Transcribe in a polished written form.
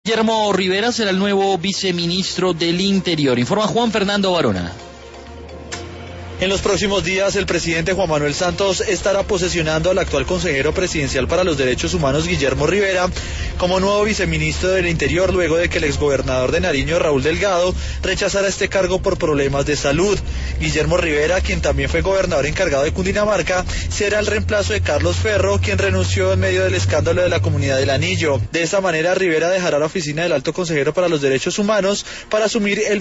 Guillermo Rivera será el nuevo viceministro del Interior, informa Juan Fernando Barona. En los próximos días, el presidente Juan Manuel Santos estará posesionando al actual consejero presidencial para los derechos humanos, Guillermo Rivera, como nuevo viceministro del Interior, luego de que el exgobernador de Nariño, Raúl Delgado, rechazara este cargo por problemas de salud. Guillermo Rivera, quien también fue gobernador encargado de Cundinamarca, será el reemplazo de Carlos Ferro, quien renunció en medio del escándalo de la Comunidad del Anillo. De esta manera, Rivera dejará la oficina del alto consejero para los derechos humanos para asumir el